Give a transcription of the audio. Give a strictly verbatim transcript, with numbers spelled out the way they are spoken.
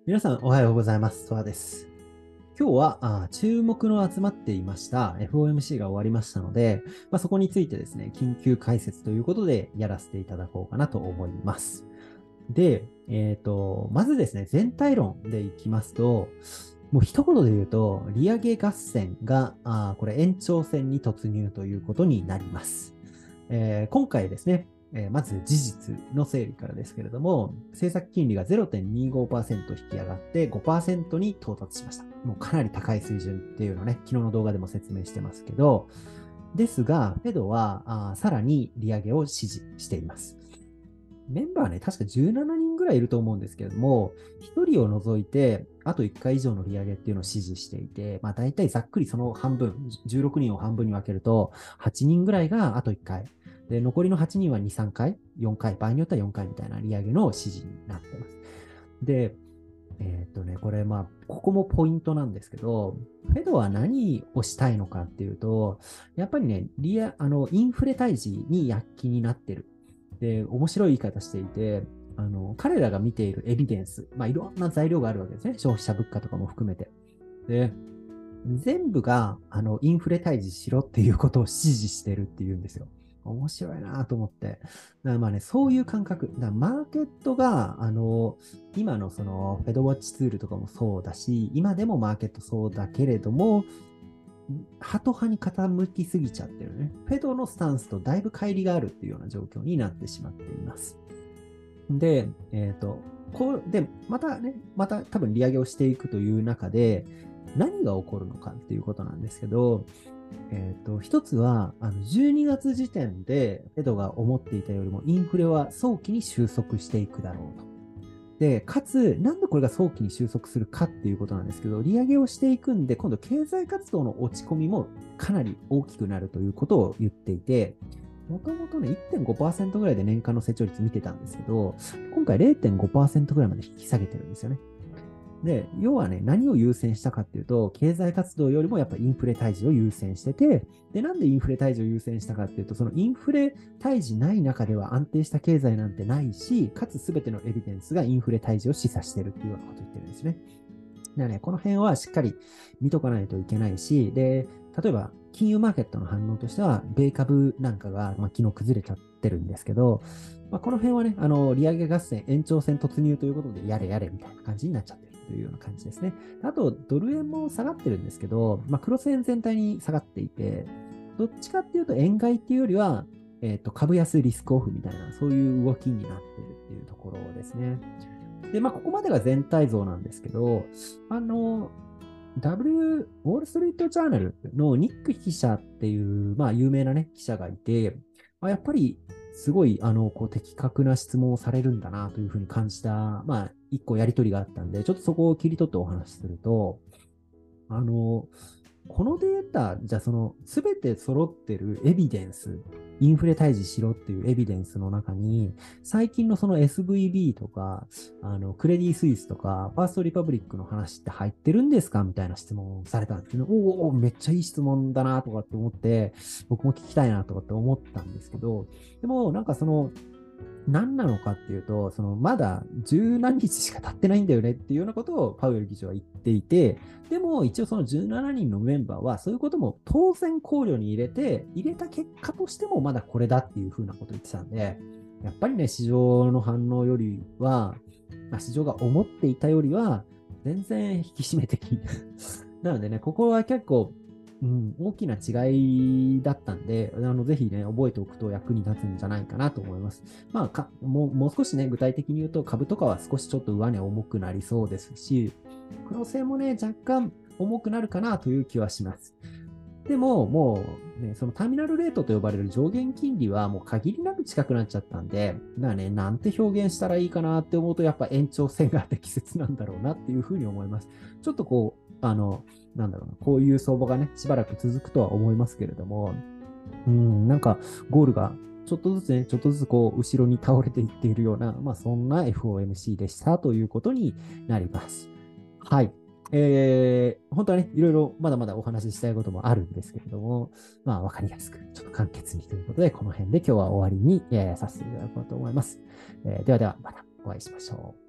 皆さんおはようございます。トアです。今日はあ注目の集まっていました エフオーエムシー が終わりましたので、まあ、そこについてですね、緊急解説ということでやらせていただこうかなと思います。で、えっと、まずですね、全体論でいきますと、もう一言で言うと、利上げ合戦が、あこれ延長戦に突入ということになります。えー今回ですね、えーまず事実の整理からですけれども、政策金利が ゼロてんにごパーセント 引き上がってごパーセントに到達しました。もうかなり高い水準っていうのをね、昨日の動画でも説明してますけど、ですが、フェドはあさらに利上げを指示しています。メンバーね、確かじゅうななにんぐらいいると思うんですけれども、ひとりを除いて、あといっかい以上の利上げっていうのを指示していて、まあ大体ざっくりその半分、じゅうろくにんを半分に分けると、はちにんぐらいがあといっかい。で、残りのはちにんはに、さんかい、よんかい、場合によってはよんかいみたいな利上げの指示になってます。で、えーっとね、これまあ、ここもポイントなんですけど、フェドは何をしたいのかっていうと、やっぱりね、リア、あの、インフレ退治に躍起になってる。で、面白い言い方していて、あの、彼らが見ているエビデンス、まあ、いろんな材料があるわけですね。消費者物価とかも含めて。で、全部が、あの、インフレ退治しろっていうことを指示してるっていうんですよ。面白いなと思って。だからまあね、そういう感覚。だからマーケットが、あの、今のその、フェドウォッチツールとかもそうだし、今でもマーケットそうだけれども、ハト派に傾きすぎちゃってるね。フェドのスタンスとだいぶ乖離があるっていうような状況になってしまっています。で、えっと、こう、で、またね、また多分利上げをしていくという中で、何が起こるのかっていうことなんですけど、えっと、一つは、あの、じゅうにがつ時点で、フェドが思っていたよりも、インフレは早期に収束していくだろうと。で、かつ、なんでこれが早期に収束するかっていうことなんですけど、利上げをしていくんで、今度経済活動の落ち込みもかなり大きくなるということを言っていて、もともとね、いってんごパーセントぐらいで年間の成長率見てたんですけど、今回 れいてんごパーセントぐらいまで引き下げてるんですよね。で、要はね、何を優先したかっていうと、経済活動よりもやっぱインフレ退治を優先してて、で、なんでインフレ退治を優先したかっていうと、そのインフレ退治ない中では安定した経済なんてないし、かつ全てのエビデンスがインフレ退治を示唆してるっていうようなことを言ってるんですね。だからね、この辺はしっかり見とかないといけないし、で、例えば金融マーケットの反応としては、米株なんかが、まあ、昨日崩れちゃってるんですけど、まあ、この辺はね、あの、利上げ合戦、延長戦突入ということで、やれやれみたいな感じになっちゃってるというような感じですね。あと、ドル円も下がってるんですけど、まあ、クロス円全体に下がっていて、どっちかっていうと、円買いっていうよりは、えっと、株安リスクオフみたいな、そういう動きになってるっていうところですね。で、まあ、ここまでが全体像なんですけど、あの、W、ウォール・ストリート・ジャーナルのニック記者っていう、まあ、有名なね、記者がいて、まあ、やっぱり、すごい、あの、こう、的確な質問をされるんだなというふうに感じた、まあ、一個やりとりがあったんで、ちょっとそこを切り取ってお話しすると、あの、このデータ、じゃあその、すべて揃ってるエビデンス、インフレ退治しろっていうエビデンスの中に、最近のその エスブイビー とか、あの、クレディ・スイスとか、ファースト・リパブリックの話って入ってるんですかみたいな質問をされたんですけど、おお、めっちゃいい質問だなとかって思って、僕も聞きたいなとかって思ったんですけど、でもなんかその、何なのかっていうと、そのまだ十何日しか経ってないんだよねっていうようなことをパウエル議長は言っていて、でも一応そのじゅうななにんのメンバーはそういうことも当然考慮に入れて、入れた結果としてもまだこれだっていうふうなことを言ってたんで、やっぱりね、市場の反応よりは、まあ、市場が思っていたよりは、全然引き締めてきなのでね、ここは結構、うん、大きな違いだったんで、あのぜひね、覚えておくと役に立つんじゃないかなと思います。まあかもう、もう少しね、具体的に言うと、株とかは少しちょっと上値重くなりそうですし、クロス円もね、若干重くなるかなという気はします。でも、もう、ね、そのターミナルレートと呼ばれる上限金利はもう限りなく近くなっちゃったんで、だからね、なんて表現したらいいかなって思うと、やっぱ延長線が適切なんだろうなっていうふうに思います。ちょっとこう、あの、なんだろうな、こういう相場がね、しばらく続くとは思いますけれども、うん、なんか、ゴールがちょっとずつね、ちょっとずつこう、後ろに倒れていっているような、まあ、そんな エフオーエムシー でしたということになります。はい。えー、本当はね、いろいろまだまだお話ししたいこともあるんですけれども、まあ、わかりやすく、ちょっと簡潔にということで、この辺で今日は終わりに、えーさせていただこうと思います。えーではでは、またお会いしましょう。